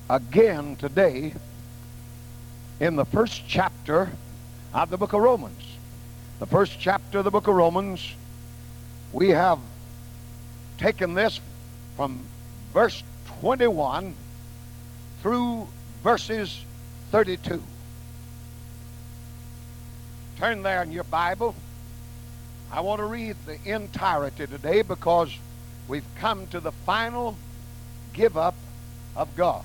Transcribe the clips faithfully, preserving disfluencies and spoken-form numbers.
again today in the first chapter of the book of Romans. The first chapter of the book of Romans, we have taken this from verse twenty-one through verses thirty-two. Turn there in your Bible. I want to read the entirety today because we've come to the final give up of God.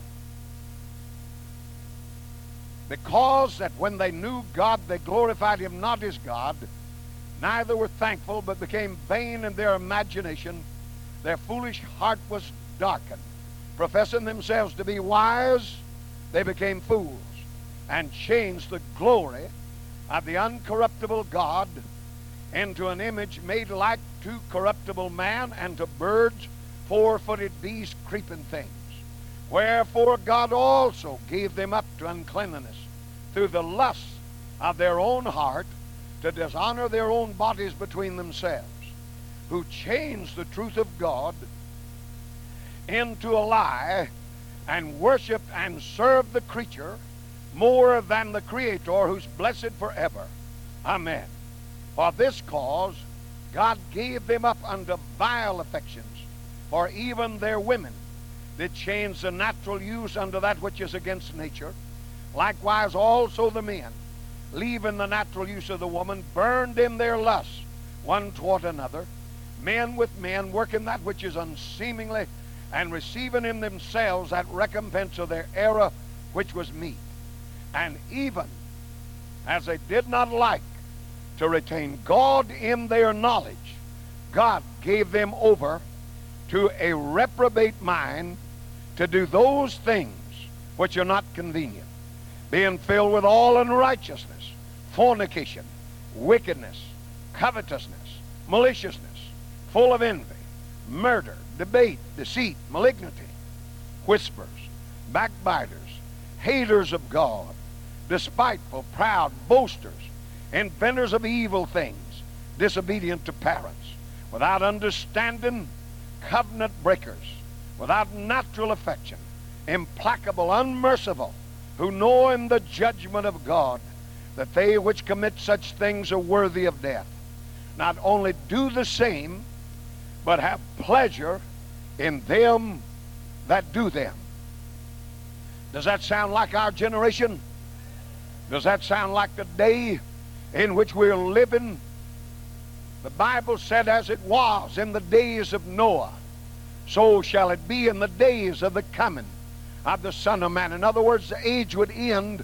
Because that when they knew God, they glorified him not as God, neither were thankful, but became vain in their imagination. Their foolish heart was darkened. Professing themselves to be wise, they became fools, and changed the glory of the uncorruptible God into an image made like to corruptible man, and to birds, four-footed beasts, creeping things. Wherefore God also gave them up to uncleanness through the lusts of their own heart, to dishonor their own bodies between themselves, who changed the truth of God into a lie, and worshiped and served the creature more than the Creator, who's blessed forever. Amen. For this cause God gave them up unto vile affections, for even their women did change the natural use unto that which is against nature. Likewise also the men, leaving the natural use of the woman, burned in their lusts one toward another, men with men, working that which is unseemingly, and receiving in themselves that recompense of their error which was meet. And even as they did not like to retain God in their knowledge, God gave them over to a reprobate mind, to do those things which are not convenient, being filled with all unrighteousness, fornication, wickedness, covetousness, maliciousness, full of envy, murder, debate, deceit, malignity, whisperers, backbiters, haters of God, despiteful, proud, boasters, inventors of evil things, disobedient to parents, without understanding, covenant breakers, without natural affection, implacable, unmerciful, who knowing the judgment of God, that they which commit such things are worthy of death, not only do the same, but have pleasure in them that do them. Does that sound like our generation? Does that sound like the day in which we're living? The Bible said, as it was in the days of Noah, so shall it be in the days of the coming of the Son of Man. In other words, the age would end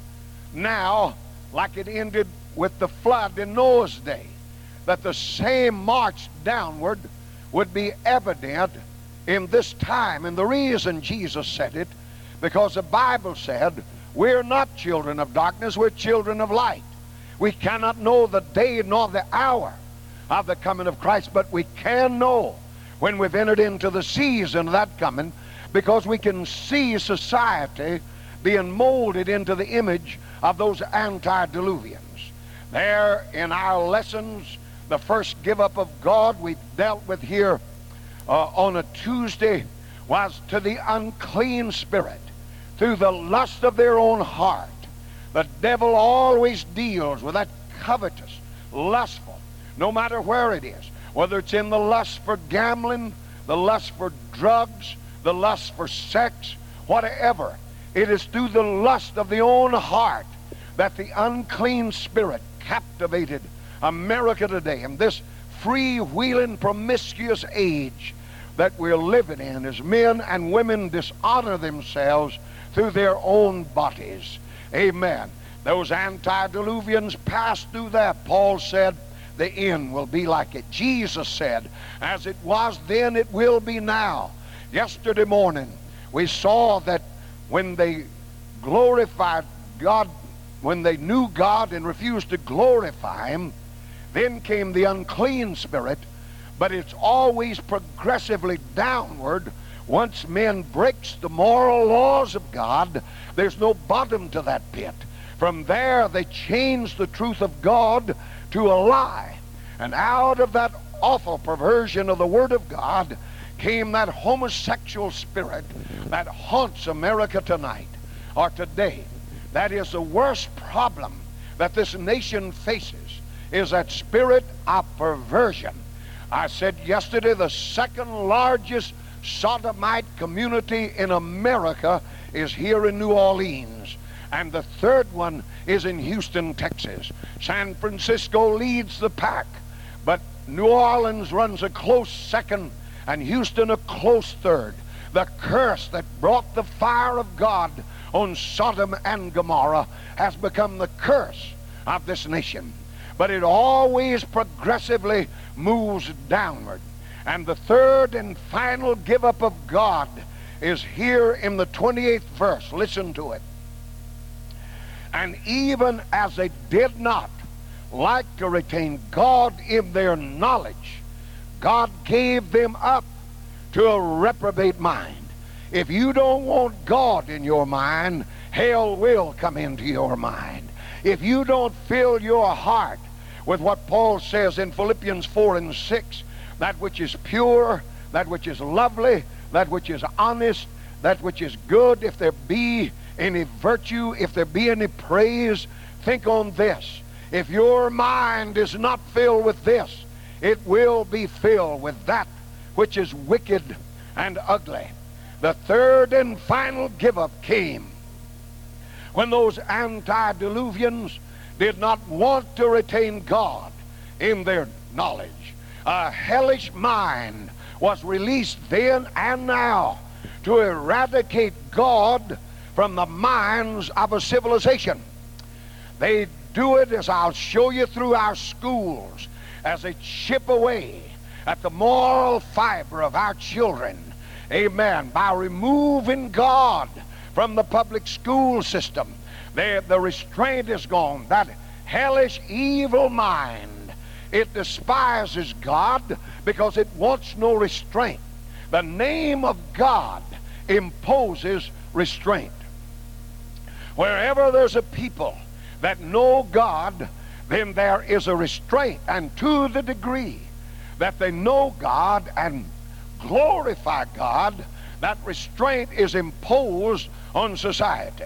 now like it ended with the flood in Noah's day. That the same march downward would be evident in this time. And the reason Jesus said it, because the Bible said, we're not children of darkness, we're children of light. We cannot know the day nor the hour of the coming of Christ, but we can know when we've entered into the season of that coming, because we can see society being molded into the image of those antediluvians. There in our lessons, the first give up of God we've dealt with here uh, on a Tuesday was to the unclean spirit through the lust of their own heart. The devil always deals with that covetous, lustful, no matter where it is, whether it's in the lust for gambling, the lust for drugs, the lust for sex, whatever. It is through the lust of the own heart that the unclean spirit captivated America today. In this free-wheeling, promiscuous age that we're living in, as men and women dishonor themselves through their own bodies. Amen. Those antediluvians passed through that. Paul said, the end will be like it. Jesus said, as it was then, it will be now. Yesterday morning, we saw that when they glorified God, when they knew God and refused to glorify Him, then came the unclean spirit. But it's always progressively downward. Once men breaks the moral laws of God, there's no bottom to that pit. From there, they change the truth of God to a lie. And out of that awful perversion of the Word of God came that homosexual spirit that haunts America tonight or today. That is the worst problem that this nation faces, is that spirit of perversion. I said yesterday the second largest sodomite community in America is here in New Orleans, and the third one is in Houston, Texas. San Francisco leads the pack, but New Orleans runs a close second and Houston a close third. The curse that brought the fire of God on Sodom and Gomorrah has become the curse of this nation. But it always progressively moves downward. And the third and final give up of God is here in the twenty-eighth verse. Listen to it. And even as they did not like to retain God in their knowledge, God gave them up to a reprobate mind. If you don't want God in your mind, hell will come into your mind. If you don't fill your heart with what Paul says in Philippians four and six, that which is pure, that which is lovely, that which is honest, that which is good, if there be any virtue, if there be any praise, think on this. If your mind is not filled with this, it will be filled with that which is wicked and ugly. The third and final give-up came when those antediluvians did not want to retain God in their knowledge. A hellish mind was released then and now to eradicate God from the minds of a civilization. They do it, as I'll show you, through our schools, as they chip away at the moral fiber of our children. Amen. By removing God from the public school system, they, the restraint is gone. That hellish evil mind, it despises God because it wants no restraint. The name of God imposes restraint. Wherever there's a people that know God, then there is a restraint. And to the degree that they know God and glorify God, that restraint is imposed on society.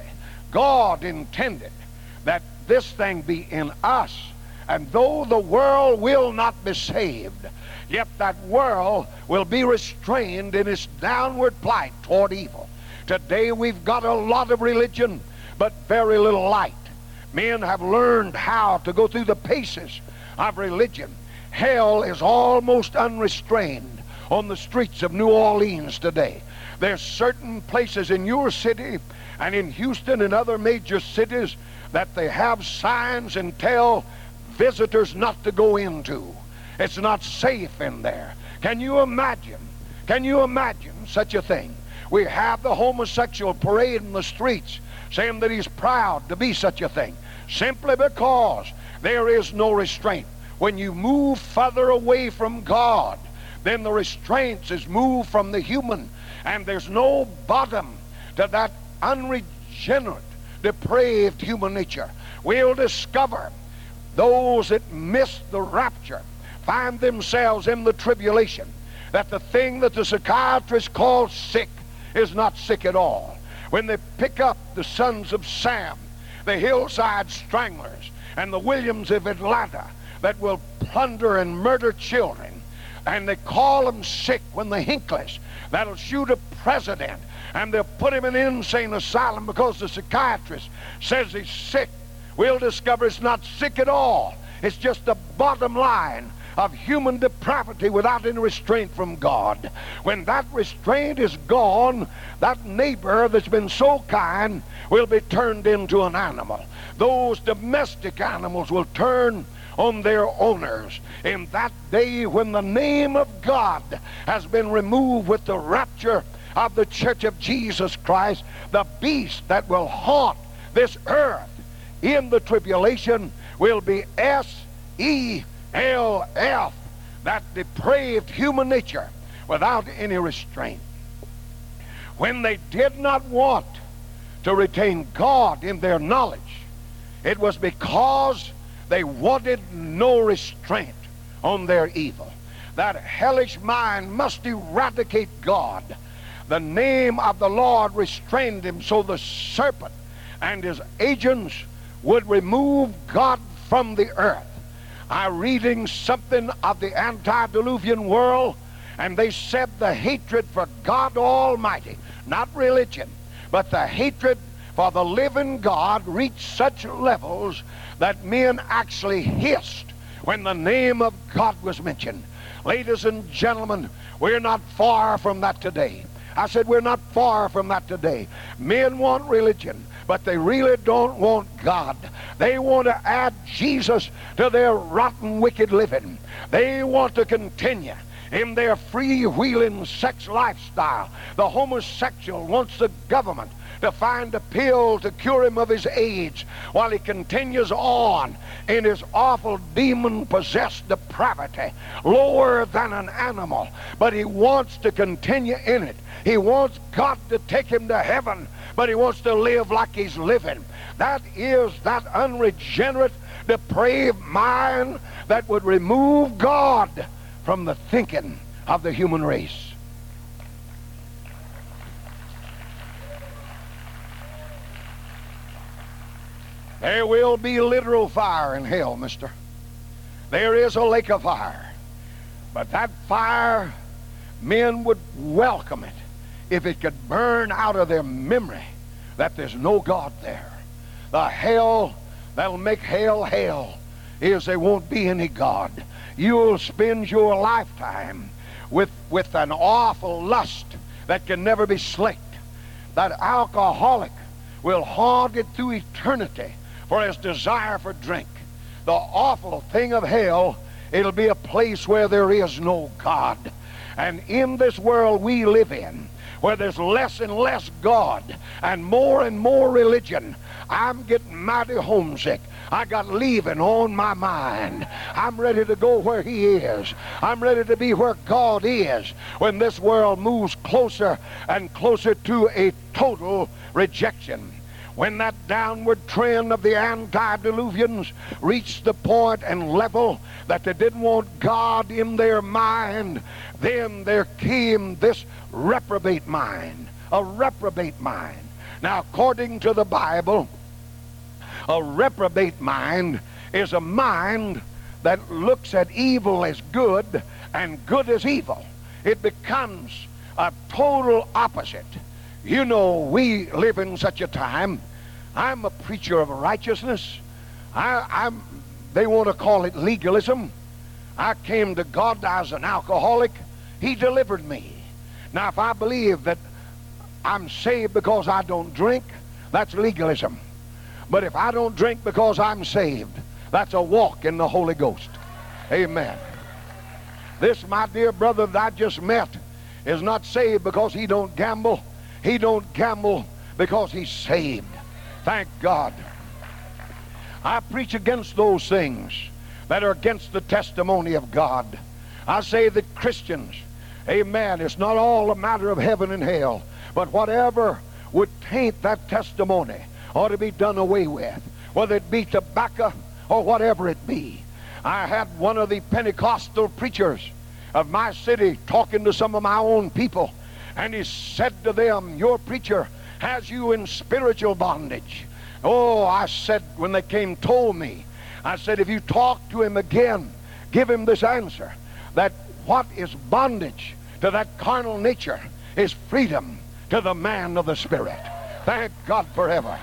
God intended that this thing be in us, and though the world will not be saved, yet that world will be restrained in its downward plight toward evil. Today we've got a lot of religion, but very little light. Men have learned how to go through the paces of religion. Hell is almost unrestrained on the streets of New Orleans today. There's certain places in your city and in Houston and other major cities that they have signs and tell visitors not to go into. It's not safe in there. Can you imagine? Can you imagine such a thing? We have the homosexual parade in the streets saying that he's proud to be such a thing, simply because there is no restraint. When you move further away from God, then the restraints is moved from the human, and there's no bottom to that unregenerate, depraved human nature. We'll discover those that miss the rapture find themselves in the tribulation, that the thing that the psychiatrist calls sick is not sick at all. When they pick up the sons of Sam, the hillside stranglers, and the Williams of Atlanta that will plunder and murder children, and they call them sick, when the Hinkless that'll shoot a president, and they'll put him in an insane asylum because the psychiatrist says he's sick, we'll discover it's not sick at all. It's just the bottom line of human depravity without any restraint from God. When that restraint is gone, that neighbor that's been so kind will be turned into an animal. Those domestic animals will turn on their owners. In that day when the name of God has been removed with the rapture of the Church of Jesus Christ, the beast that will haunt this earth in the tribulation will be S E L F, that depraved human nature without any restraint. When they did not want to retain God in their knowledge, it was because they wanted no restraint on their evil. That hellish mind must eradicate God. The name of the Lord restrained him so the serpent and his agents would remove God from the earth. I'm reading something of the antediluvian world, and they said the hatred for God Almighty, not religion, but the hatred for the living God reached such levels that men actually hissed when the name of God was mentioned. Ladies and gentlemen, we're not far from that today. I said we're not far from that today. Men want religion, but they really don't want God. They want to add Jesus to their rotten, wicked living. They want to continue in their freewheeling sex lifestyle. The homosexual wants the government to find a pill to cure him of his AIDS while he continues on in his awful demon-possessed depravity, lower than an animal. But he wants to continue in it. He wants God to take him to heaven, but he wants to live like he's living. That is that unregenerate, depraved mind that would remove God from the thinking of the human race. There will be literal fire in hell, mister. There is a lake of fire. But that fire, men would welcome it if it could burn out of their memory that there's no God there. The hell that'll make hell hell is there won't be any God. You'll spend your lifetime with, with an awful lust that can never be slaked. That alcoholic will haunt it through eternity for his desire for drink. The awful thing of hell, it'll be a place where there is no God. And in this world we live in, where there's less and less God and more and more religion, I'm getting mighty homesick. I got leaving on my mind. I'm ready to go where he is. I'm ready to be where God is when this world moves closer and closer to a total rejection. When that downward trend of the antediluvians reached the point and level that they didn't want God in their mind, then there came this reprobate mind, a reprobate mind. Now, according to the Bible, a reprobate mind is a mind that looks at evil as good and good as evil. It becomes a total opposite. You know, we live in such a time. I'm a preacher of righteousness. I, I'm, they want to call it legalism. I came to God as an alcoholic. He delivered me. Now, if I believe that I'm saved because I don't drink, that's legalism. But if I don't drink because I'm saved, that's a walk in the Holy Ghost. Amen. This, my dear brother that I just met, is not saved because he don't gamble. He don't gamble because he's saved. Thank God. I preach against those things that are against the testimony of God. I say that Christians, amen, it's not all a matter of heaven and hell, but whatever would taint that testimony ought to be done away with, whether it be tobacco or whatever it be. I had one of the Pentecostal preachers of my city talking to some of my own people, and he said to them, your preacher has you in spiritual bondage. Oh, I said, when they came told me, I said, if you talk to him again, give him this answer, that what is bondage to that carnal nature is freedom to the man of the Spirit. Thank God forever.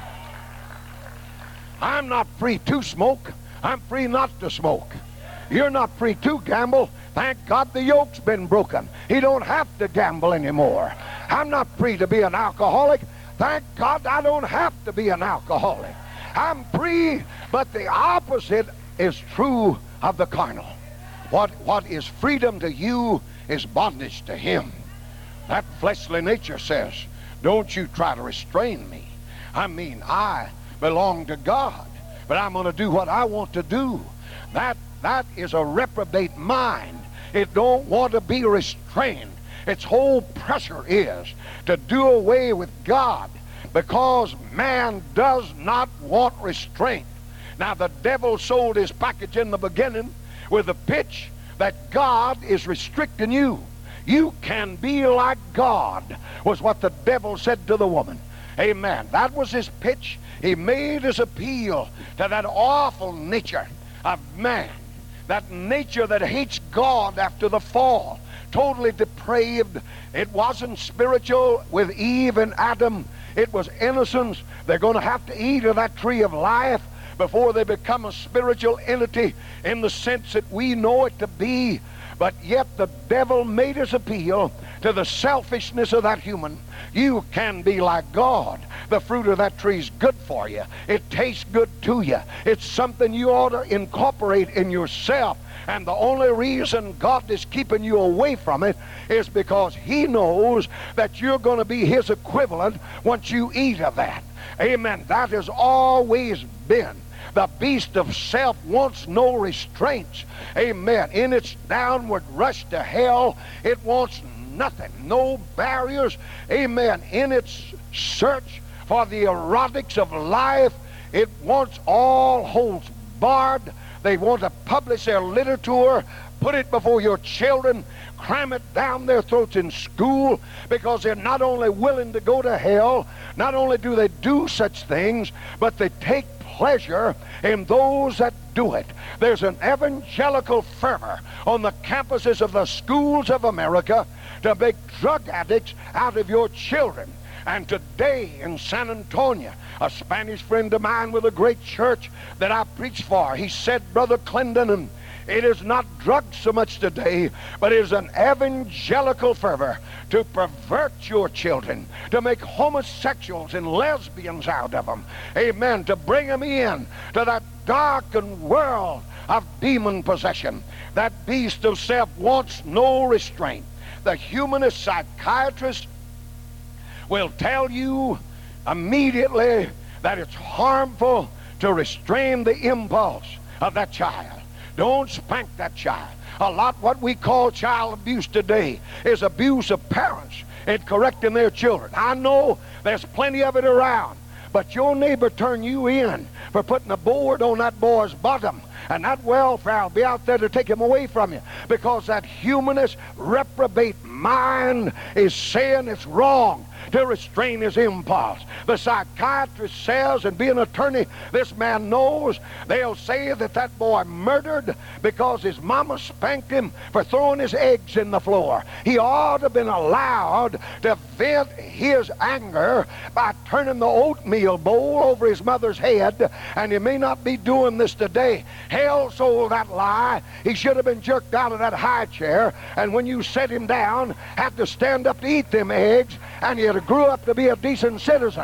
I'm not free to smoke. I'm free not to smoke. You're not free to gamble. Thank God the yoke's been broken. He don't have to gamble anymore. I'm not free to be an alcoholic. Thank God I don't have to be an alcoholic. I'm free, but the opposite is true of the carnal. What, what is freedom to you is bondage to him. That fleshly nature says, don't you try to restrain me. I mean, I belong to God, but I'm going to do what I want to do. That, that is a reprobate mind. It don't want to be restrained. Its whole pressure is to do away with God, because man does not want restraint. Now, the devil sold his package in the beginning with a pitch that God is restricting you. You can be like God, was what the devil said to the woman. Amen. That was his pitch. He made his appeal to that awful nature of man, that nature that hates God after the fall, totally depraved. It wasn't spiritual with Eve and Adam. It was innocence. They're going to have to eat of that tree of life before they become a spiritual entity in the sense that we know it to be. But yet the devil made his appeal to the selfishness of that human. You can be like God. The fruit of that tree is good for you. It tastes good to you. It's something you ought to incorporate in yourself. And the only reason God is keeping you away from it is because he knows that you're going to be his equivalent once you eat of that. Amen. That has always been. The beast of self wants no restraints. Amen. In its downward rush to hell, it wants nothing, no barriers. Amen. In its search for the erotics of life, it wants all holds barred. They want to publish their literature, put it before your children, cram it down their throats in school, because they're not only willing to go to hell, not only do they do such things, but they take pleasure in those that do it. There's an evangelical fervor on the campuses of the schools of America to make drug addicts out of your children. And today in San Antonio, a Spanish friend of mine with a great church that I preach for, he said, Brother Clendenin, it is not drugs so much today, but it is an evangelical fervor to pervert your children, to make homosexuals and lesbians out of them. Amen. To bring them in to that darkened world of demon possession. That beast of self wants no restraint. The humanist psychiatrist will tell you immediately that it's harmful to restrain the impulse of that child. Don't spank that child. A lot what we call child abuse today is abuse of parents in correcting their children. I know there's plenty of it around, but your neighbor turned you in for putting a board on that boy's bottom, and that welfare will be out there to take him away from you, because that humanist reprobate mind is saying it's wrong to restrain his impulse. The psychiatrist says, and being an attorney, this man knows, they'll say that that boy murdered because his mama spanked him for throwing his eggs in the floor. He ought to have been allowed to vent his anger by turning the oatmeal bowl over his mother's head, and he may not be doing this today. Hell sold that lie. He should have been jerked out of that high chair, and when you set him down, had to stand up to eat them eggs, and he had grew up to be a decent citizen.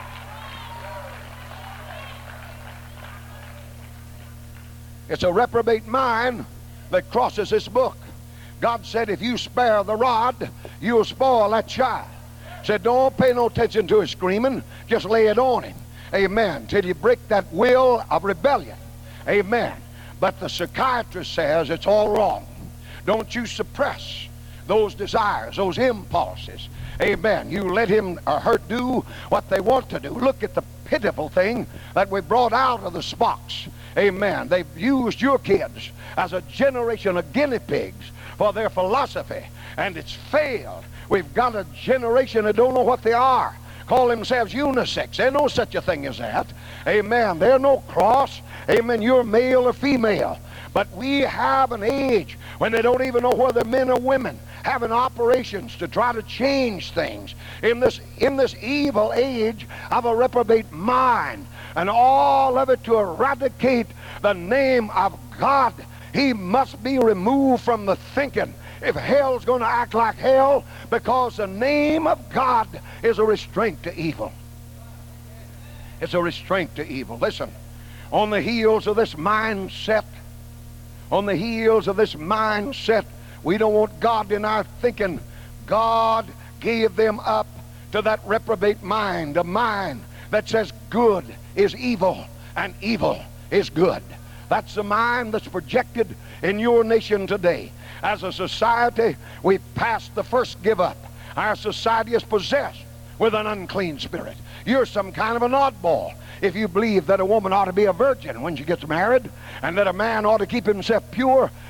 It's a reprobate mind that crosses this book. God said, if you spare the rod, you'll spoil that child. Said, don't pay no attention to his screaming, just lay it on him. Amen. Till you break that will of rebellion. Amen. But the psychiatrist says it's all wrong. Don't you suppress those desires, those impulses. Amen. You let him or her do what they want to do. Look at the pitiful thing that we brought out of the Spocks. Amen. They've used your kids as a generation of guinea pigs for their philosophy, and it's failed. We've got a generation that don't know what they are. Call themselves unisex. There's no such a thing as that. Amen. There's no cross. Amen. You're male or female. But we have an age when they don't even know whether men or women, having operations to try to change things in this in this evil age of a reprobate mind, and all of it to eradicate the name of God. He must be removed from the thinking if hell's going to act like hell, because the name of God is a restraint to evil. It's a restraint to evil. Listen, on the heels of this mindset, on the heels of this mindset, we don't want God in our thinking. God gave them up to that reprobate mind, a mind that says good is evil and evil is good. That's the mind that's projected in your nation today. As a society, we passed the first give up. Our society is possessed with an unclean spirit. You're some kind of an oddball if you believe that a woman ought to be a virgin when she gets married, and that a man ought to keep himself pure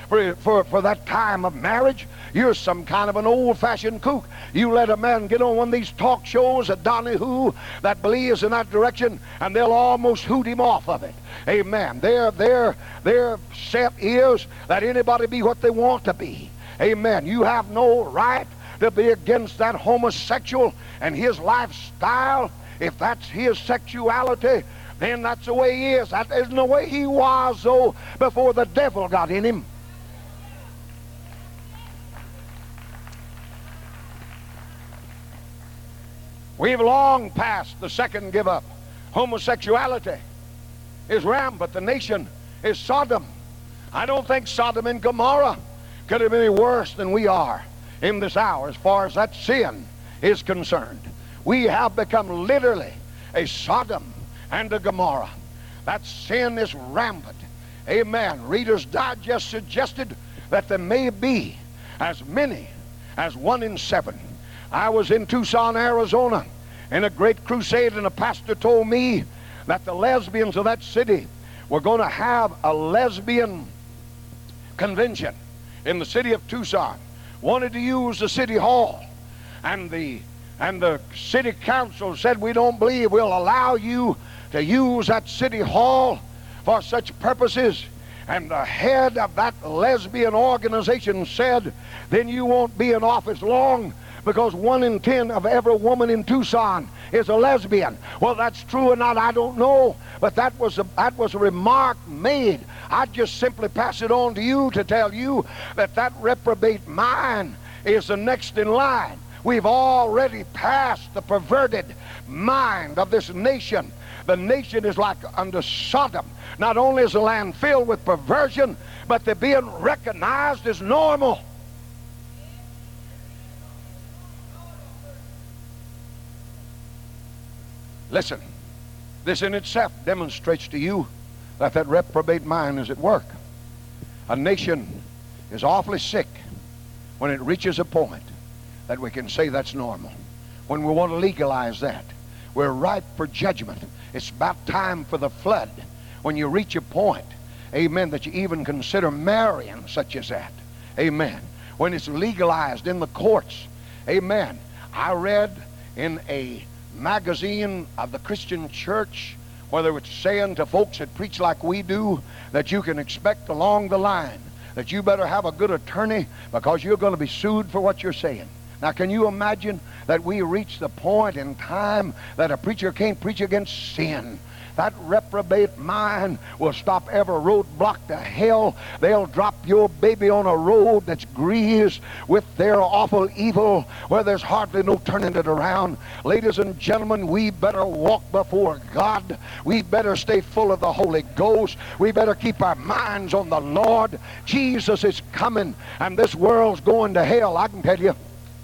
for, for, for that time of marriage. You're some kind of an old-fashioned kook. You let a man get on one of these talk shows at Donahue that believes in that direction, and they'll almost hoot him off of it. Amen. Their, their, their set is that anybody be what they want to be. Amen. You have no right to be against that homosexual and his lifestyle. If that's his sexuality, then that's the way he is. That isn't the way he was, though, before the devil got in him. We've long passed the second give up. Homosexuality is rampant. The nation is Sodom. I don't think Sodom and Gomorrah could have been any worse than we are in this hour as far as that sin is concerned. We have become literally a Sodom and a Gomorrah. That sin is rampant. Amen. Reader's Digest suggested that there may be as many as one in seven. I was in Tucson, Arizona, in a great crusade, and a pastor told me that the lesbians of that city were going to have a lesbian convention in the city of Tucson. Wanted to use the city hall, and the and the city council said, we don't believe we'll allow you to use that city hall for such purposes. And the head of that lesbian organization said, then you won't be in office long, because one in ten of every woman in Tucson is a lesbian. Well, that's true or not, I don't know, but that was a, that was a remark made. I just simply pass it on to you to tell you that that reprobate mind is the next in line. We've already passed the perverted mind of this nation. The nation is like under Sodom. Not only is the land filled with perversion, but they're being recognized as normal. Listen, this in itself demonstrates to you that that reprobate mind is at work. A nation is awfully sick when it reaches a point that we can say that's normal. When we want to legalize that, we're ripe for judgment. It's about time for the flood. When you reach a point, amen, that you even consider marrying such as that. Amen. When it's legalized in the courts. Amen. I read in a magazine of the Christian church where they were saying to folks that preach like we do that you can expect along the line that you better have a good attorney because you're going to be sued for what you're saying. Now, can you imagine that we reach the point in time that a preacher can't preach against sin? That reprobate mind will stop every roadblock to hell. They'll drop your baby on a road that's greased with their awful evil where there's hardly no turning it around. Ladies and gentlemen, we better walk before God. We better stay full of the Holy Ghost. We better keep our minds on the Lord. Jesus is coming, and this world's going to hell, I can tell you.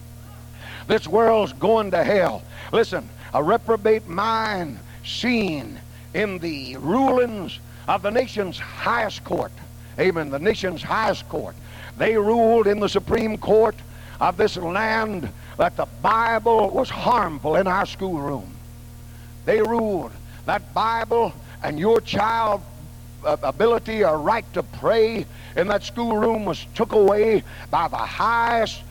This world's going to hell. Listen, a reprobate mind seen in the rulings of the nation's highest court. Amen. The nation's highest court. They ruled in the Supreme Court of this land that the Bible was harmful in our schoolroom. They ruled that Bible and your child's ability or right to pray in that schoolroom was took away by the highest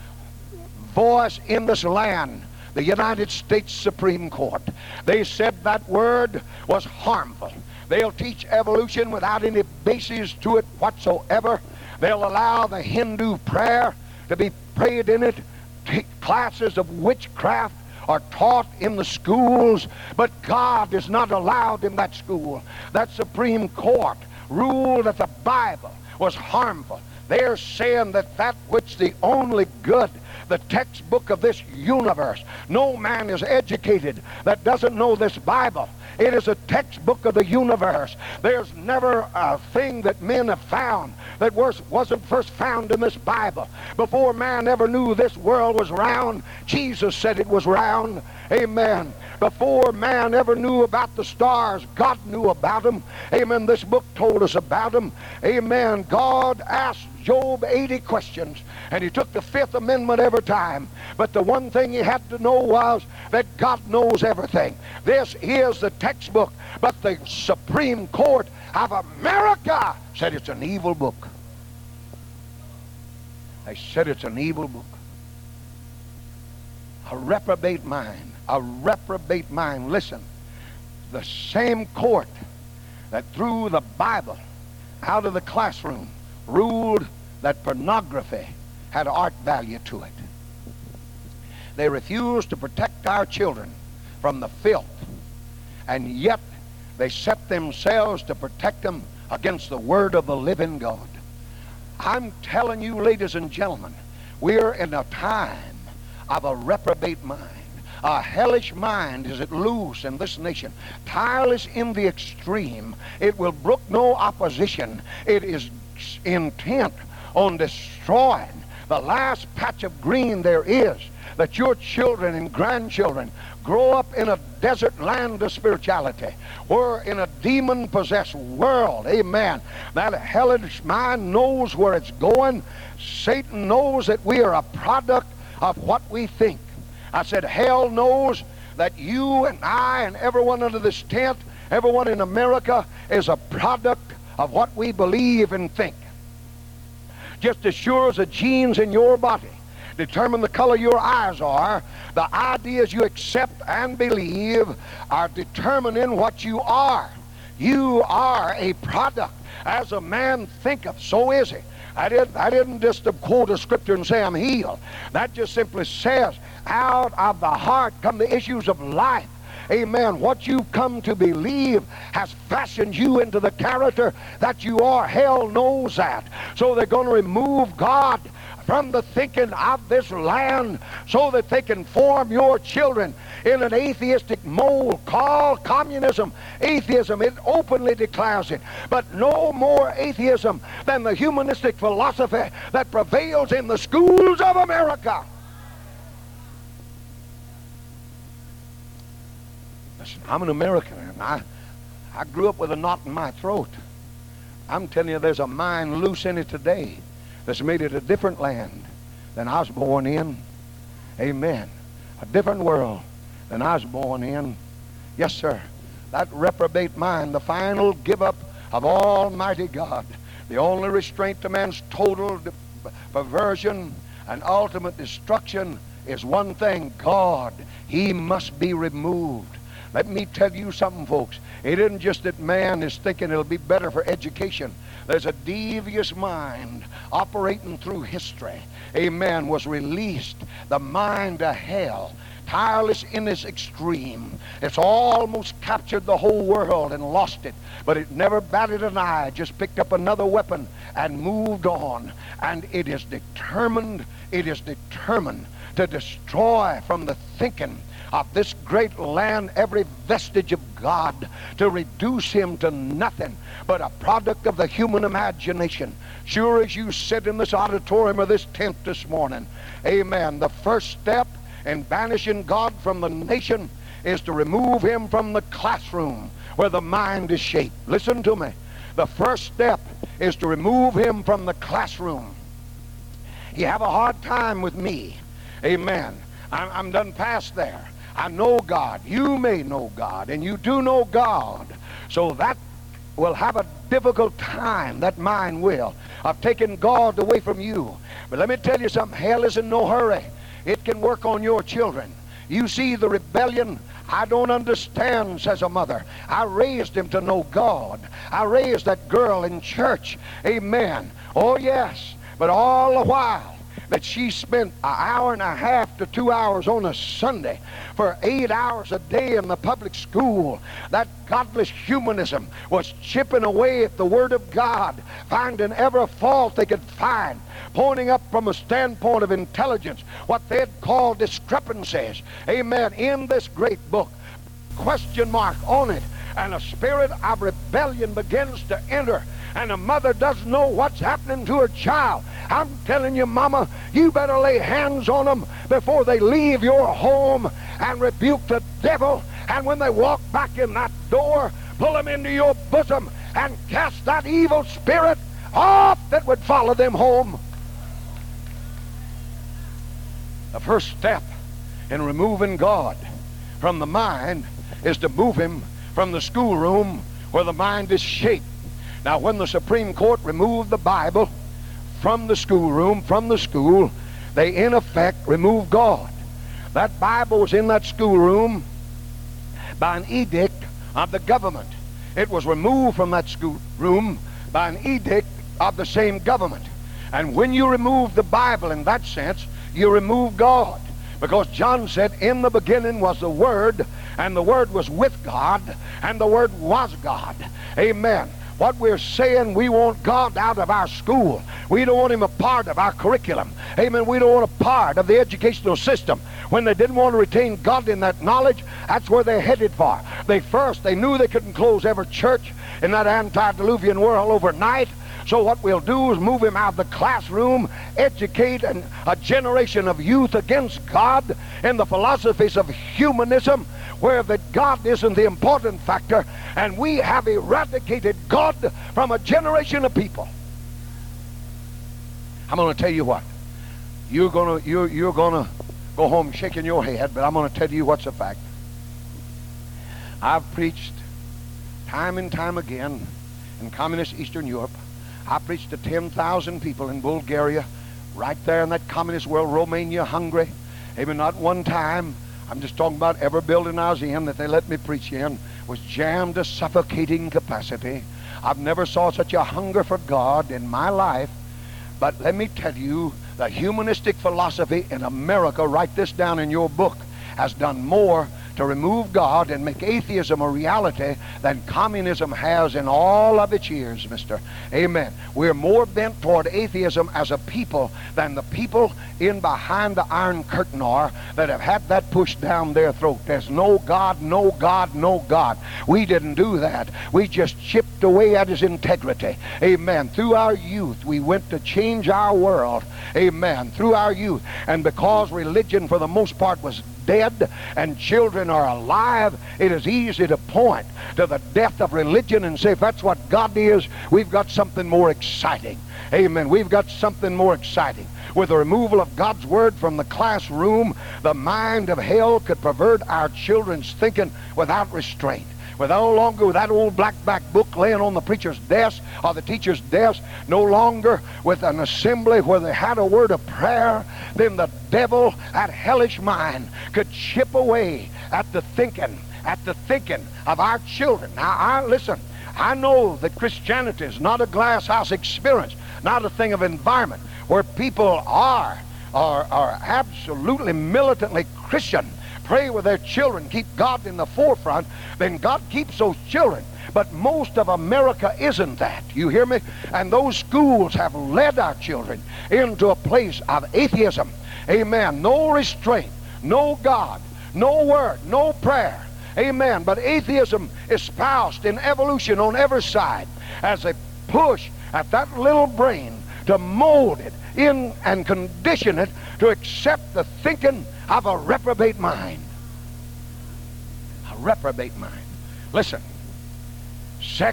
voice in this land, the United States Supreme Court. They said that word was harmful. They'll teach evolution without any basis to it whatsoever. They'll allow the Hindu prayer to be prayed in it. Classes of witchcraft are taught in the schools, but God is not allowed in that school. That Supreme Court ruled that the Bible was harmful. They're saying that that which the only good, the textbook of this universe. No man is educated that doesn't know this Bible. It is a textbook of the universe. There's never a thing that men have found that was, wasn't first found in this Bible. Before man ever knew this world was round, Jesus said it was round. Amen. Before man ever knew about the stars, God knew about them. Amen. This book told us about them. Amen. God asked Job eighty questions, and he took the Fifth Amendment every time. But the one thing he had to know was that God knows everything. This is the textbook, but the Supreme Court of America said it's an evil book. They said it's an evil book. A reprobate mind. A reprobate mind. Listen, the same court that threw the Bible out of the classroom ruled that pornography had art value to it. They refused to protect our children from the filth, and yet they set themselves to protect them against the word of the living God. I'm telling you, ladies and gentlemen, we're in a time of a reprobate mind. A hellish mind is at loose in this nation, tireless in the extreme. It will brook no opposition. It is intent on destroying the last patch of green there is, that your children and grandchildren grow up in a desert land of spirituality. We're in a demon-possessed world. Amen. That hellish mind knows where it's going. Satan knows that we are a product of what we think. I said hell knows that you and I and everyone under this tent, everyone in America, is a product of what we believe and think. Just as sure as the genes in your body determine the color your eyes are, the ideas you accept and believe are determining what you are. You are a product. As a man thinketh, so is he. I didn't, I didn't just quote a scripture and say I'm healed. That just simply says, out of the heart come the issues of life. Amen. What you've come to believe has fashioned you into the character that you are. Hell knows that. So they're going to remove God from the thinking of this land so that they can form your children in an atheistic mold called communism. Atheism, it openly declares it. But no more atheism than the humanistic philosophy that prevails in the schools of America. Listen, I'm an American, and I, I grew up with a knot in my throat. I'm telling you, there's a mind loose in it today that's made it a different land than I was born in. Amen. A different world than I was born in. Yes, sir. That reprobate mind, the final give up of Almighty God. The only restraint to man's total perversion and ultimate destruction is one thing: God. He must be removed. Let me tell you something, folks. It isn't just that man is thinking it'll be better for education. There's a devious mind operating through history. Amen. Was released. The mind of hell. Tireless in its extreme. It's almost captured the whole world and lost it. But it never batted an eye. Just picked up another weapon and moved on. And it is determined, it is determined to destroy from the thinking of this great land every vestige of God, to reduce him to nothing but a product of the human imagination. Sure as you sit in this auditorium or this tent this morning, amen, the first step in banishing God from the nation is to remove him from the classroom where the mind is shaped. Listen to me. The first step is to remove him from the classroom. You have a hard time with me. Amen. I'm, I'm done past there. I know God. You may know God, and you do know God. So that will have a difficult time, that mind will, of taking God away from you. But let me tell you something. Hell is in no hurry. It can work on your children. You see the rebellion. I don't understand, says a mother. I raised him to know God. I raised that girl in church. Amen. Oh, yes. But all the while that she spent an hour and a half to two hours on a Sunday for eight hours a day in the public school, that godless humanism was chipping away at the Word of God, finding every fault they could find, pointing up from a standpoint of intelligence what they'd call discrepancies. Amen. In this great book, question mark on it, and a spirit of rebellion begins to enter, and a mother doesn't know what's happening to her child. I'm telling you, mama, you better lay hands on them before they leave your home and rebuke the devil. And when they walk back in that door, pull them into your bosom and cast that evil spirit off that would follow them home. The first step in removing God from the mind is to move him from the schoolroom where the mind is shaped. Now, when the Supreme Court removed the Bible from the schoolroom, from the school, they in effect removed God. That Bible was in that schoolroom by an edict of the government. It was removed from that schoolroom by an edict of the same government. And when you remove the Bible in that sense, you remove God. Because John said, in the beginning was the Word, and the Word was with God, and the Word was God. Amen. What we're saying, we want God out of our school. We don't want him a part of our curriculum. Amen. We don't want a part of the educational system. When they didn't want to retain God in that knowledge, that's where they headed for. They first, they knew they couldn't close every church in that antediluvian world overnight. So what we'll do is move him out of the classroom, educate an, a generation of youth against God in the philosophies of humanism, where that God isn't the important factor, and we have eradicated God from a generation of people. I'm going to tell you what. You're going to you're, you're going to go home shaking your head, but I'm going to tell you what's a fact. I've preached time and time again in communist Eastern Europe. I preached to ten thousand people in Bulgaria, right there in that communist world, Romania, Hungary. Amen. Not one time, I'm just talking about every building I was in that they let me preach in, was jammed to suffocating capacity. I've never saw such a hunger for God in my life. But let me tell you, the humanistic philosophy in America, write this down in your book, has done more to remove God and make atheism a reality than communism has in all of its years, mister. Amen. We're more bent toward atheism as a people than the people in behind the Iron Curtain are that have had that pushed down their throat. There's no God, no God, no God. We didn't do that. We just chipped away at his integrity. Amen. Through our youth, we went to change our world. Amen. Through our youth. And because religion for the most part was dead and children are alive, it is easy to point to the death of religion and say, if that's what God is, we've got something more exciting. Amen. We've got something more exciting. With the removal of God's Word from the classroom, the mind of hell could pervert our children's thinking without restraint. With no longer with that old black back book laying on the preacher's desk or the teacher's desk, no longer with an assembly where they had a word of prayer, then the devil, that hellish mind, could chip away at the thinking, at the thinking of our children. Now, I listen, I know that Christianity is not a glass house experience, not a thing of environment, where people are, are, are absolutely militantly Christian. Pray with their children, keep God in the forefront, then God keeps those children. But most of America isn't that. You hear me? And those schools have led our children into a place of atheism. Amen. No restraint, no God, no word, no prayer. Amen. But atheism espoused in evolution on every side as they push at that little brain to mold it in and condition it to accept the thinking of a reprobate mind. A reprobate mind. Listen, sex,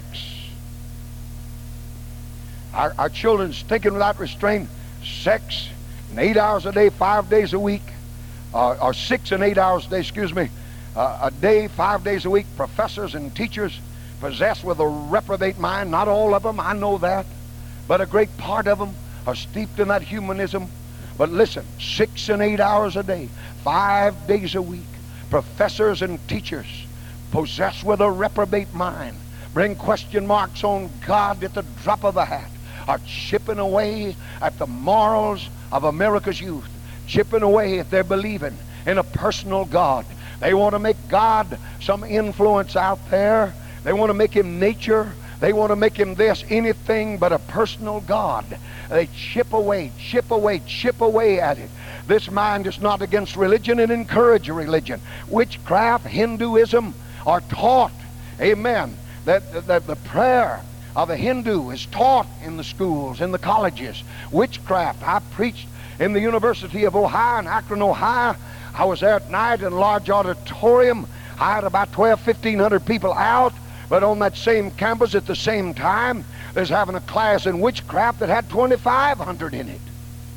our, our children's thinking without restraint, sex, and eight hours a day, five days a week, uh, or six and eight hours a day, excuse me, uh, a day, five days a week, professors and teachers possessed with a reprobate mind. Not all of them, I know that, but a great part of them are steeped in that humanism. But listen, six and eight hours a day, five days a week, professors and teachers possessed with a reprobate mind, bring question marks on God at the drop of a hat, are chipping away at the morals of America's youth, chipping away at their believing in a personal God. They want to make God some influence out there. They want to make him nature. They want to make him this, anything but a personal God. They chip away, chip away, chip away at it. This mind is not against religion and encourage religion. Witchcraft, Hinduism are taught. Amen. That, that the prayer of a Hindu is taught in the schools, in the colleges. Witchcraft. I preached in the University of Ohio, in Akron, Ohio. I was there at night in a large auditorium. I had about twelve, fifteen hundred people out. But on that same campus at the same time, there's having a class in witchcraft that had twenty-five hundred in it.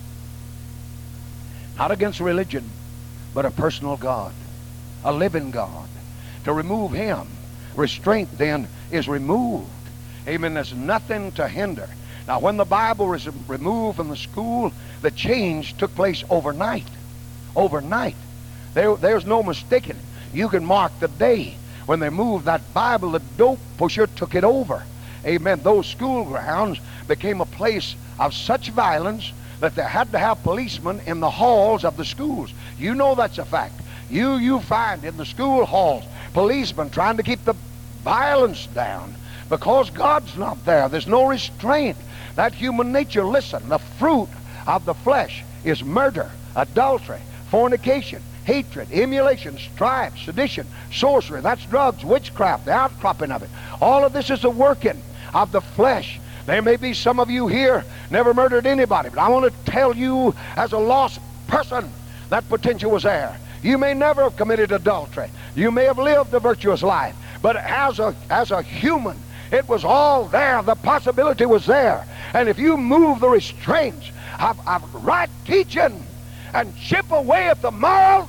Not against religion, but a personal God, a living God. To remove him, restraint then is removed. Amen. There's nothing to hinder. Now, when the Bible was removed from the school, the change took place overnight. Overnight. There, there's no mistaking it. You can mark the day when they moved that Bible, the dope pusher took it over. Amen. Those school grounds became a place of such violence that they had to have policemen in the halls of the schools. You know that's a fact. You, you find in the school halls policemen trying to keep the violence down because God's not there. There's no restraint. That human nature, listen, the fruit of the flesh is murder, adultery, fornication, hatred, emulation, strife, sedition, sorcery. That's drugs, witchcraft, the outcropping of it. All of this is the working of the flesh. There may be some of you here never murdered anybody, but I want to tell you as a lost person, that potential was there. You may never have committed adultery. You may have lived a virtuous life, but as a, as a human, it was all there. The possibility was there. And if you move the restraints of, of right teaching and chip away at the morals,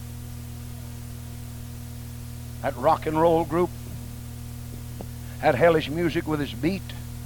that rock and roll group, that hellish music with its beat,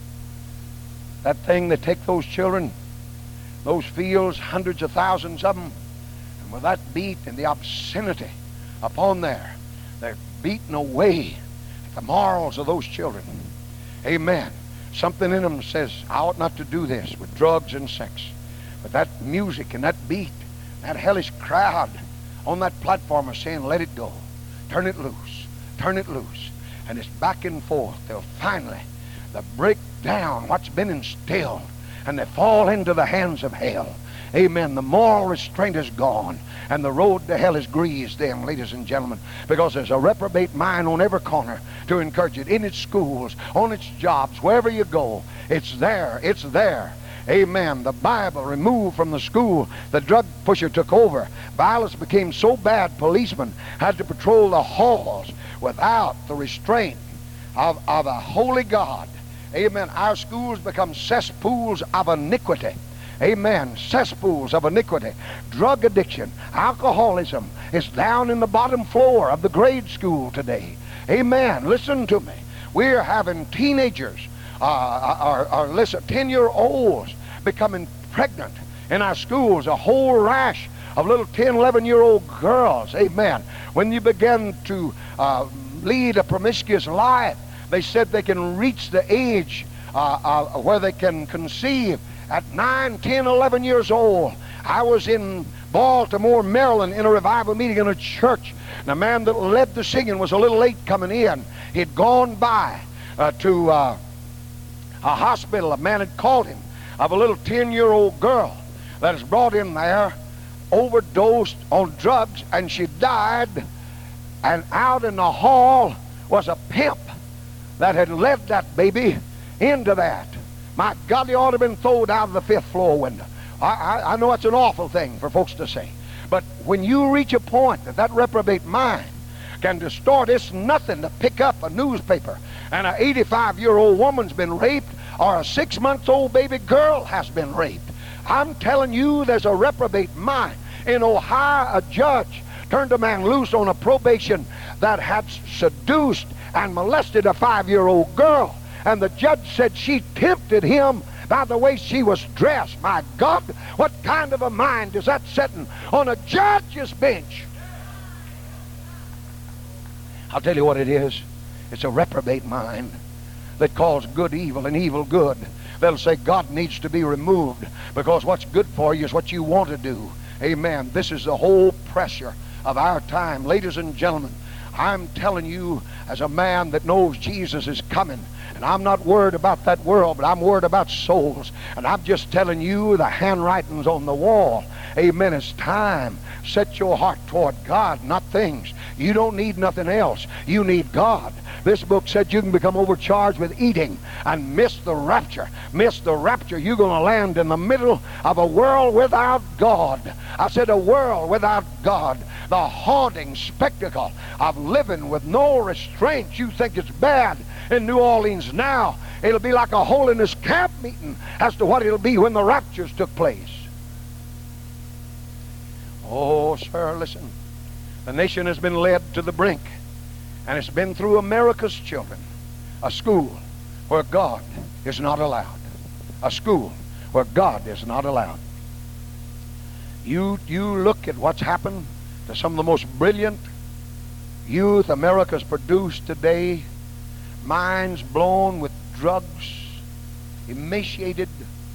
that thing that take those children, those fields, hundreds of thousands of them, and with that beat and the obscenity upon there, they're beating away at the morals of those children. Amen. Something in them says, I ought not to do this with drugs and sex. But that music and that beat, that hellish crowd on that platform are saying, let it go. Turn it loose. Turn it loose. And it's back and forth till finally they break down what's been instilled and they fall into the hands of hell. Amen. The moral restraint is gone, and the road to hell is greased then, ladies and gentlemen, because there's a reprobate mind on every corner to encourage it. In its schools, on its jobs, wherever you go, it's there. It's there. Amen. The Bible removed from the school. The drug pusher took over. Violence became so bad, policemen had to patrol the halls without the restraint of, of a holy God. Amen. Our schools become cesspools of iniquity. Amen. Cesspools of iniquity. Drug addiction, alcoholism is down in the bottom floor of the grade school today. Amen. Listen to me. We're having teenagers, uh, or, or listen, ten-year-olds becoming pregnant in our schools. A whole rash of little ten, eleven-year-old girls. Amen. When you begin to uh, lead a promiscuous life, they said they can reach the age uh, uh, where they can conceive at nine, ten, eleven years old. I was in Baltimore, Maryland in a revival meeting in a church. And the man that led the singing was a little late coming in. He'd gone by uh, to uh, a hospital. A man had called him of a little ten-year-old girl that is brought in there, overdosed on drugs, and she died. And out in the hall was a pimp that had led that baby into that. My God, he ought to have been thrown out of the fifth floor window. I, I, I know it's an awful thing for folks to say. But when you reach a point that that reprobate mind can distort, it's nothing to pick up a newspaper and an eighty-five-year-old woman's been raped or a six-month-old baby girl has been raped. I'm telling you, there's a reprobate mind. In Ohio, a judge turned a man loose on a probation that had seduced and molested a five-year-old girl. And the judge said she tempted him by the way she was dressed. My God, what kind of a mind is that sitting on a judge's bench? I'll tell you what it is. It's a reprobate mind that calls good evil and evil good. They'll say God needs to be removed because what's good for you is what you want to do. Amen. This is the whole pressure of our time. Ladies and gentlemen, I'm telling you as a man that knows Jesus is coming, and I'm not worried about that world, but I'm worried about souls. And I'm just telling you the handwriting's on the wall. Amen. It's time. Set your heart toward God, not things. You don't need nothing else. You need God. This book said you can become overcharged with eating and miss the rapture. Miss the rapture. You're going to land in the middle of a world without God. I said a world without God. The haunting spectacle of living with no restraint. You think it's bad in New Orleans now. It'll be like a holiness camp meeting as to what it'll be when the raptures took place. Oh, sir, listen. The nation has been led to the brink, and it's been through America's children, a school where God is not allowed. a school where God is not allowed. You, you look at what's happened to some of the most brilliant youth America's produced today, minds blown with drugs, emaciated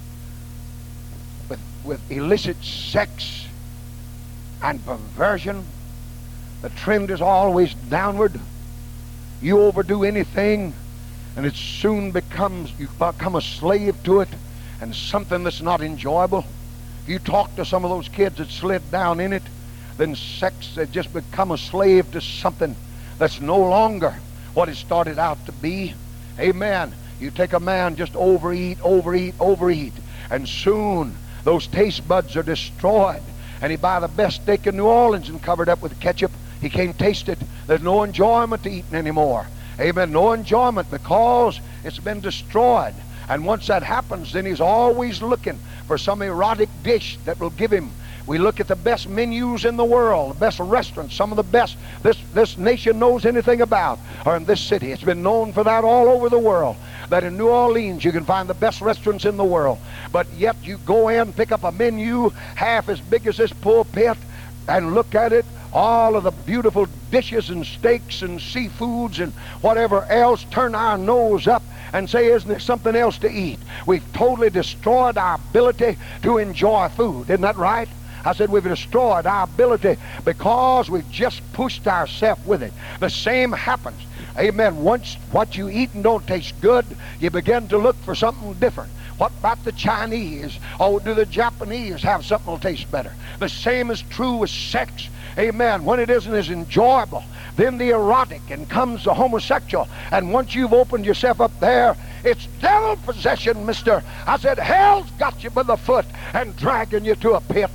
with, with illicit sex and perversion. The trend is always downward. You overdo anything and it soon becomes, you become a slave to it and something that's not enjoyable. You talk to some of those kids that slid down in it, then sex has just become a slave to something that's no longer what it started out to be. Amen. You take a man, just overeat, overeat, overeat, and soon those taste buds are destroyed. And he buy the best steak in New Orleans and covered up with ketchup. He can't taste it. There's no enjoyment to eating anymore. Amen. No enjoyment because it's been destroyed. And once that happens, then he's always looking for some erotic dish that will give him. We look at the best menus in the world, the best restaurants, some of the best this, this nation knows anything about are in this city. It's been known for that all over the world, that in New Orleans you can find the best restaurants in the world. But yet you go in, pick up a menu half as big as this pulpit and look at it, all of the beautiful dishes and steaks and seafoods and whatever else, turn our nose up and say, isn't there something else to eat? We've totally destroyed our ability to enjoy food. Isn't that right? I said we've destroyed our ability because we've just pushed ourselves with it. The same happens. Amen. Once what you eat and don't taste good, you begin to look for something different. What about the Chinese? Oh, do the Japanese have something that'll taste better? The same is true with sex. Amen. When it isn't as enjoyable, then the erotic, and comes the homosexual. And once you've opened yourself up there, it's devil possession, mister. I said hell's got you by the foot and dragging you to a pit.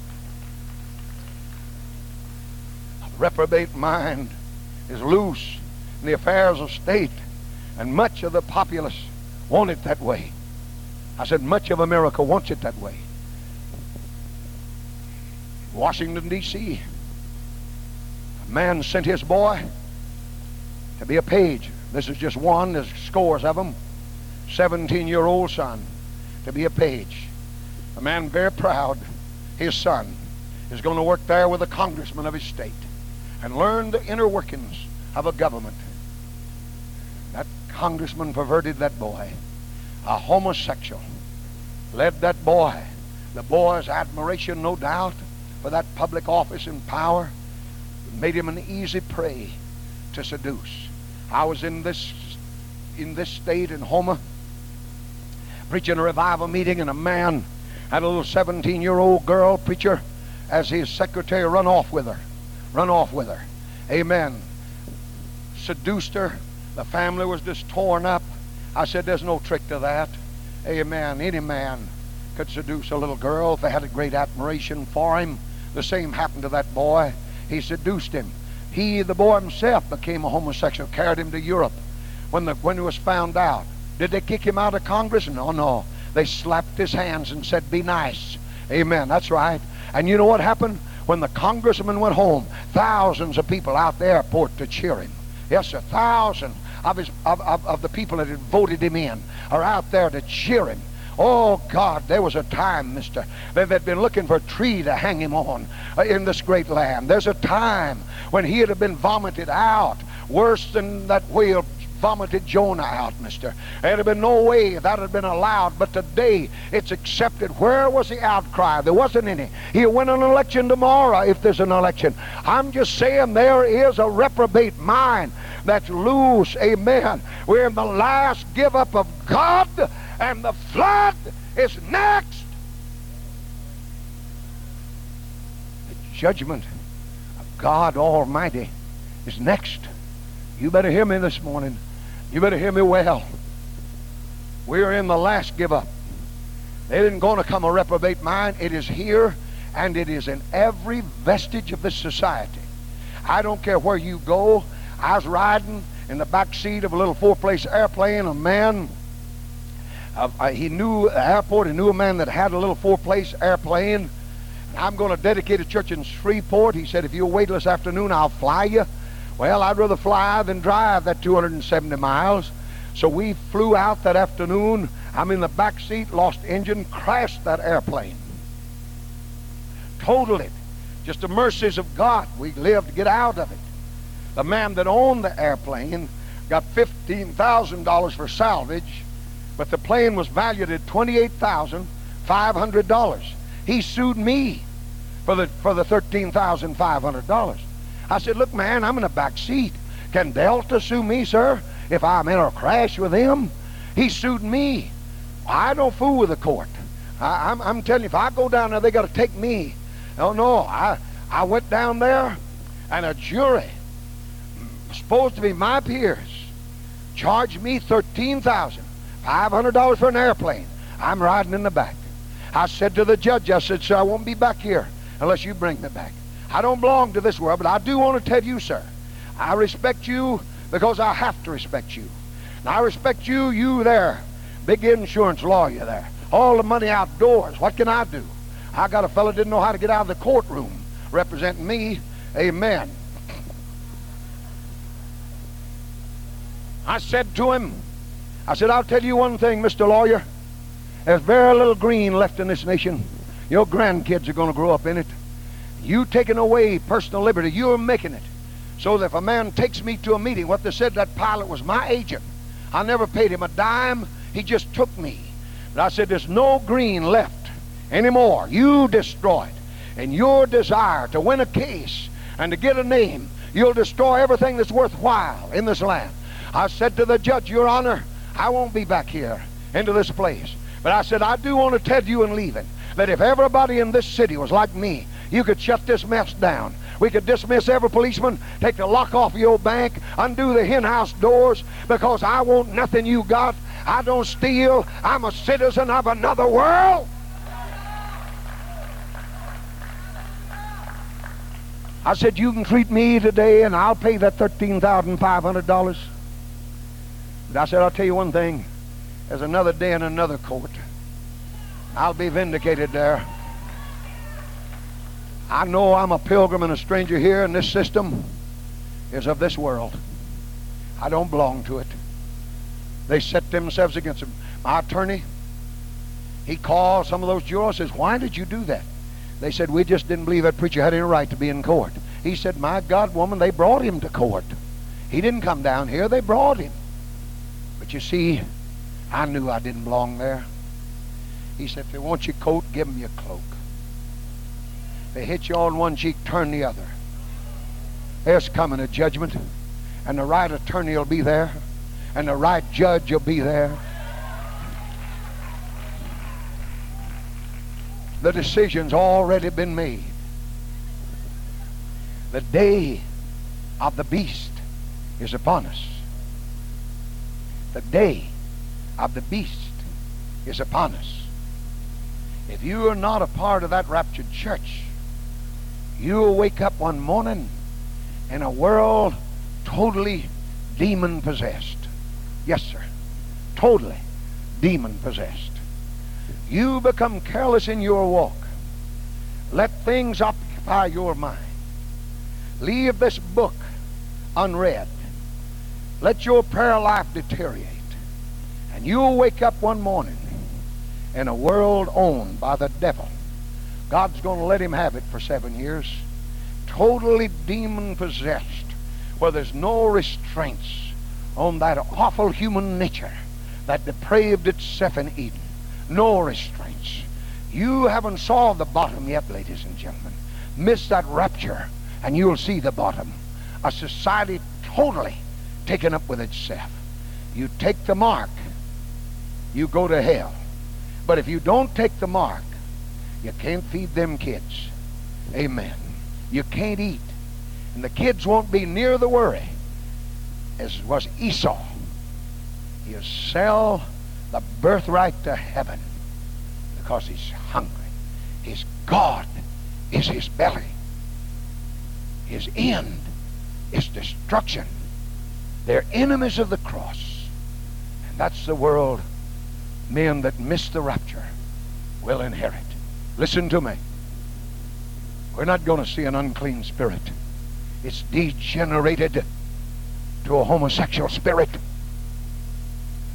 A reprobate mind is loose in the affairs of state, and much of the populace want it that way. I said much of America wants it that way. Washington, D C, a man sent his boy to be a page. This is just one, there's scores of them. seventeen-year-old son to be a page. A man very proud, his son is going to work there with a congressman of his state and learn the inner workings of a government. That congressman perverted that boy. A homosexual led that boy. The boy's admiration, no doubt, for that public office and power made him an easy prey to seduce. I was in this in this state in Houma preaching a revival meeting, and a man had a little seventeen-year-old girl preacher as his secretary run off with her. Run off with her. Amen. Seduced her. The family was just torn up. I said, there's no trick to that. Amen. Any man could seduce a little girl if they had a great admiration for him. The same happened to that boy. He seduced him. He, the boy himself, became a homosexual, carried him to Europe. When, the, when it was found out, did they kick him out of Congress? No, no. They slapped his hands and said, be nice. Amen. That's right. And you know what happened? When the congressman went home, thousands of people out the airport to cheer him. Yes, sir. Thousands of, his, of, of, of the people that had voted him in are out there to cheer him. Oh, God, there was a time, mister, that they'd been looking for a tree to hang him on uh, in this great land. There's a time when he had been vomited out, worse than that whale vomited Jonah out, mister. There'd have been no way that had been allowed, but today it's accepted. Where was the outcry? There wasn't any. He'll win an election tomorrow if there's an election. I'm just saying there is a reprobate mind that's loose. Amen. We're in the last give up of God, and the flood is next. The judgment of God Almighty is next. You better hear me this morning. You better hear me well. We're in the last give up. There isn't going to come a reprobate mind. It is here, and it is in every vestige of this society. I don't care where you go. I was riding in the back seat of a little four-place airplane. A man, uh, uh, he knew the airport. He knew a man that had a little four-place airplane. I'm going to dedicate a church in Shreveport. He said, if you'll wait this afternoon, I'll fly you. Well, I'd rather fly than drive that two hundred seventy miles. So we flew out that afternoon. I'm in the back seat, lost engine, crashed that airplane. Totaled it. Just the mercies of God, we lived to get out of it. The man that owned the airplane got fifteen thousand dollars for salvage, but the plane was valued at twenty-eight thousand five hundred dollars. He sued me for the for the thirteen thousand five hundred dollars. I said, look, man, I'm in the back seat. Can Delta sue me, sir, if I'm in a crash with them? He sued me. I don't fool with the court. I, I'm, I'm telling you, if I go down there, they got to take me. Oh, no, I, I went down there, and a jury, supposed to be my peers, charged me thirteen thousand five hundred dollars for an airplane. I'm riding in the back. I said to the judge, I said, sir, I won't be back here unless you bring me back. I don't belong to this world, but I do want to tell you, sir, I respect you because I have to respect you. And I respect you, you there, big insurance lawyer there, all the money outdoors. What can I do? I got a fellow didn't know how to get out of the courtroom representing me. Amen. I said to him, I said, I'll tell you one thing, Mister Lawyer. There's very little green left in this nation. Your grandkids are going to grow up in it. You taking away personal liberty, you're making it so that if a man takes me to a meeting, what they said, that pilot was my agent. I never paid him a dime. He just took me. But I said, there's no green left anymore. You destroy it. And your desire to win a case and to get a name, you'll destroy everything that's worthwhile in this land. I said to the judge, Your Honor, I won't be back here into this place. But I said, I do want to tell you in leaving that if everybody in this city was like me, you could shut this mess down. We could dismiss every policeman, take the lock off your bank, undo the hen house doors, because I want nothing you got. I don't steal. I'm a citizen of another world. I said, you can treat me today and I'll pay that thirteen thousand five hundred dollars. But I said, I'll tell you one thing. There's another day in another court. I'll be vindicated there. I know I'm a pilgrim and a stranger here, and this system is of this world. I don't belong to it. They set themselves against him. My attorney, he called some of those jurors, says, why did you do that? They said, we just didn't believe that preacher had any right to be in court. He said, my God, woman, they brought him to court. He didn't come down here. They brought him. But you see, I knew I didn't belong there. He said, if they want your coat, give them your cloak. They hit you on one cheek, turn the other. There's coming a judgment, and the right attorney will be there, and the right judge will be there. The decision's already been made. The day of the beast is upon us. The day of the beast is upon us. If you are not a part of that raptured church, you will wake up one morning in a world totally demon-possessed. Yes, sir. Totally demon-possessed. You become careless in your walk. Let things occupy your mind. Leave this book unread. Let your prayer life deteriorate. And you'll wake up one morning in a world owned by the devil. God's going to let him have it for seven years. Totally demon-possessed, where there's no restraints on that awful human nature that depraved itself in Eden. No restraints. You haven't saw the bottom yet, ladies and gentlemen. Miss that rapture, and you'll see the bottom. A society totally taken up with itself. You take the mark, you go to hell. But if you don't take the mark, you can't feed them kids. Amen. You can't eat. And the kids won't be near the worry as was Esau. He'll sell the birthright to heaven because he's hungry. His God is his belly. His end is destruction. They're enemies of the cross. And that's the world men that miss the rapture will inherit. Listen to me. We're not going to see an unclean spirit. It's degenerated to a homosexual spirit.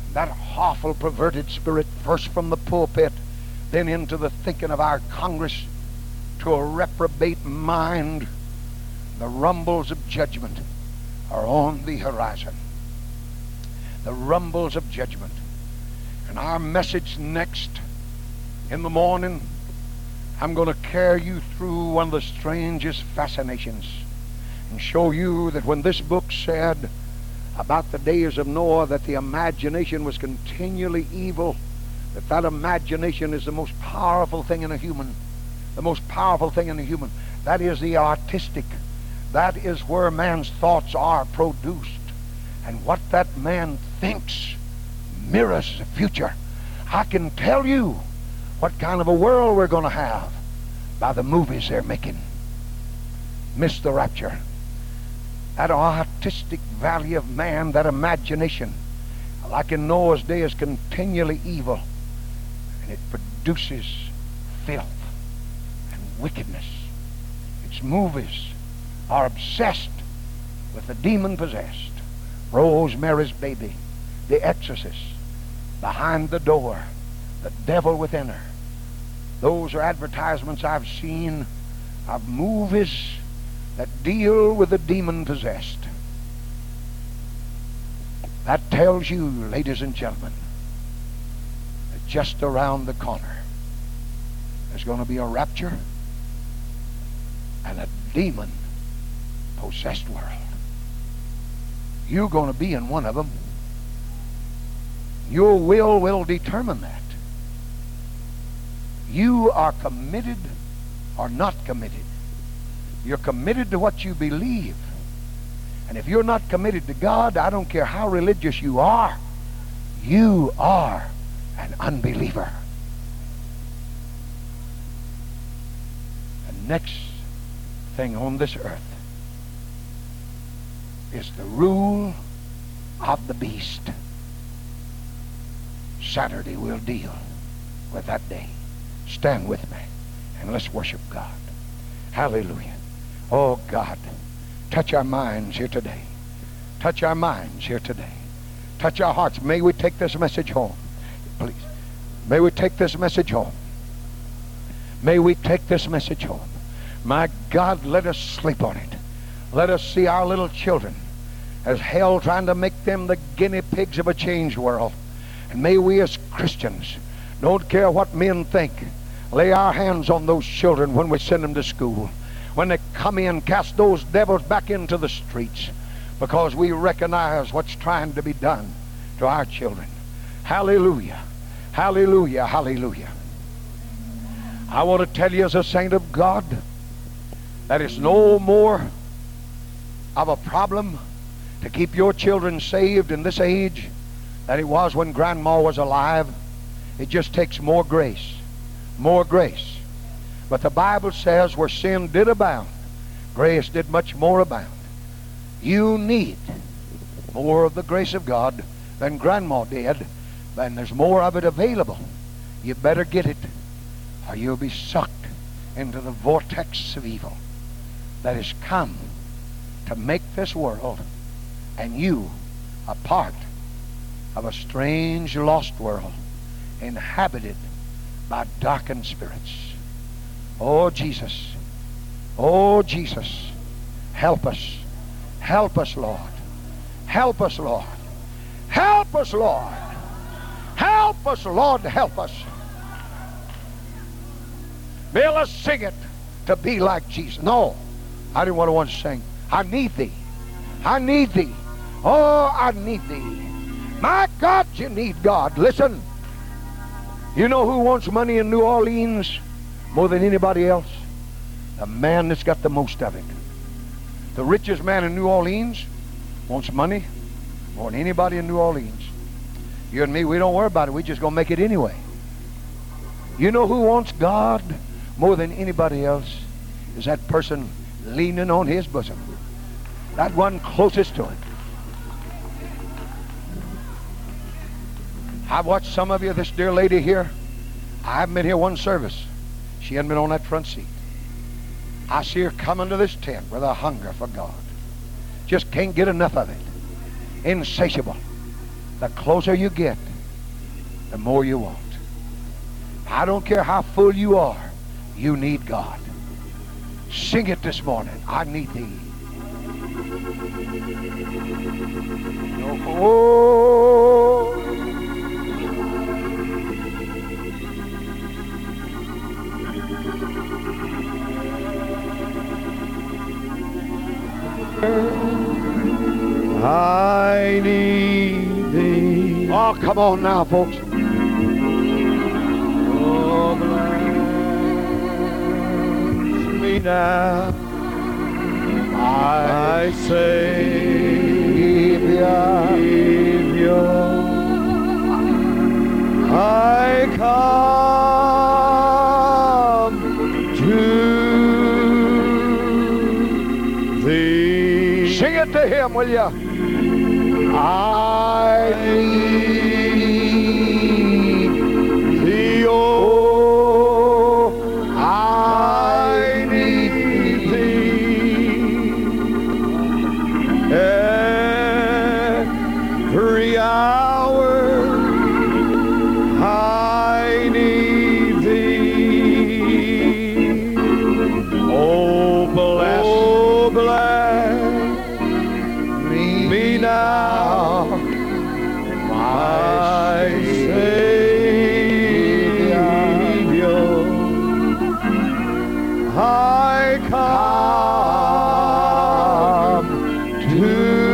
that awful perverted spirit, first from the pulpit, then into the thinking of our Congress, to a reprobate mind. The rumbles of judgment are on the horizon. The rumbles of judgment. And our message next in the morning, I'm going to carry you through one of the strangest fascinations and show you that when this book said about the days of Noah that the imagination was continually evil, that that imagination is the most powerful thing in a human, the most powerful thing in a human. That is the artistic. That is where man's thoughts are produced. And what that man thinks mirrors the future. I can tell you what kind of a world we're going to have by the movies they're making. Miss the rapture. That artistic value of man, that imagination, like in Noah's day, is continually evil. And it produces filth and wickedness. Its movies are obsessed with the demon-possessed. Rosemary's Baby, The Exorcist, Behind the Door, The Devil Within Her. Those are advertisements I've seen of movies that deal with the demon-possessed. That tells you, ladies and gentlemen, that just around the corner there's going to be a rapture and a demon-possessed world. You're going to be in one of them. Your will will determine that. You are committed or not committed. You're committed to what you believe. And if you're not committed to God, I don't care how religious you are, you are an unbeliever. The next thing on this earth is the rule of the beast. Saturday we'll deal with that day. Stand with me and let's worship God. Hallelujah. Oh God, touch our minds here today. Touch our minds here today. Touch our hearts. May we take this message home. Please. May we take this message home. May we take this message home. My God, let us sleep on it. Let us see our little children as hell trying to make them the guinea pigs of a changed world. And may we as Christians, don't care what men think, lay our hands on those children when we send them to school. When they come in, cast those devils back into the streets, because we recognize what's trying to be done to our children. Hallelujah. Hallelujah. Hallelujah. I want to tell you as a saint of God that it's no more of a problem to keep your children saved in this age than it was when grandma was alive. It just takes more grace. More grace. But the Bible says where sin did abound, grace did much more abound. You need more of the grace of God than grandma did, and there's more of it available. You better get it, or you'll be sucked into the vortex of evil that has come to make this world and you a part of a strange lost world inhabited by darkened spirits. Oh Jesus, oh Jesus, help us, help us Lord, help us Lord, help us Lord, help us Lord, help us. May let's sing it to be like Jesus. No, I didn't want to want to sing. I need thee, I need thee, oh I need thee. My God, you need God. Listen, you know who wants money in New Orleans more than anybody else? The man that's got the most of it. The richest man in New Orleans wants money more than anybody in New Orleans. You and me, we don't worry about it. We just gonna make it anyway. You know who wants God more than anybody else? Is that person leaning on his bosom. That one closest to him. I've watched some of you. This dear lady here, I haven't been here one service. She hadn't been on that front seat. I see her coming to this tent with a hunger for God. Just can't get enough of it. Insatiable. the closer you get, the more you want. I don't care how full you are, you need God. Sing it this morning. I need thee. Oh, I need thee. oh, come on now, folks. Oh, bless me now, my Savior. I come to thee. Sing it to him, will you? I need thee, oh, I need thee. Every hour I need thee. Oh, bless, oh, bless me now, my Savior. I come to,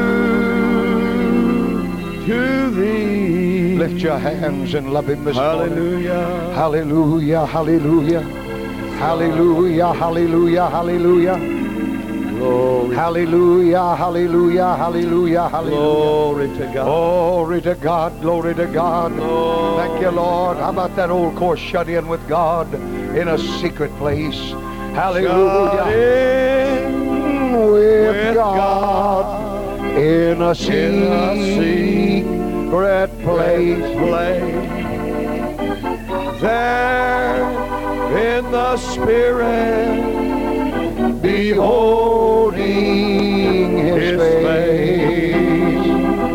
to thee. Lift your hands and love him this morning. Hallelujah. Hallelujah, hallelujah. Hallelujah, hallelujah, hallelujah. Glory, Hallelujah, hallelujah, hallelujah, hallelujah. glory to God. Glory to God, glory to God. Glory. Thank you, Lord. How about that old course, shut in with God in a secret place? Shut Hallelujah. in With, with God, God in a in a secret place. place. There in the Spirit, Beholding his, His face,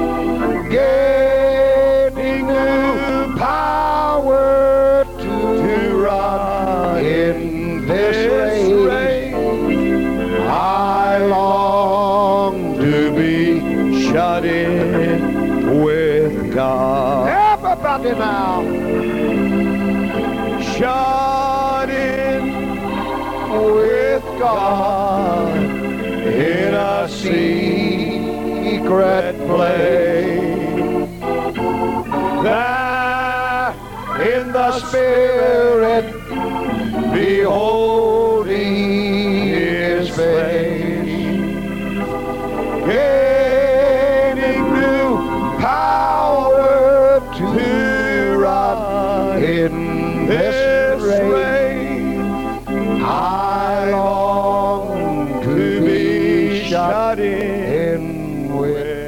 gaining new power to, to run in this this race. race. I long To be shut in with God. everybody now. Shut in With God in a secret place. There in the Spirit, beholding his face, gaining new power to run in this this race. race. I long To be shut in in with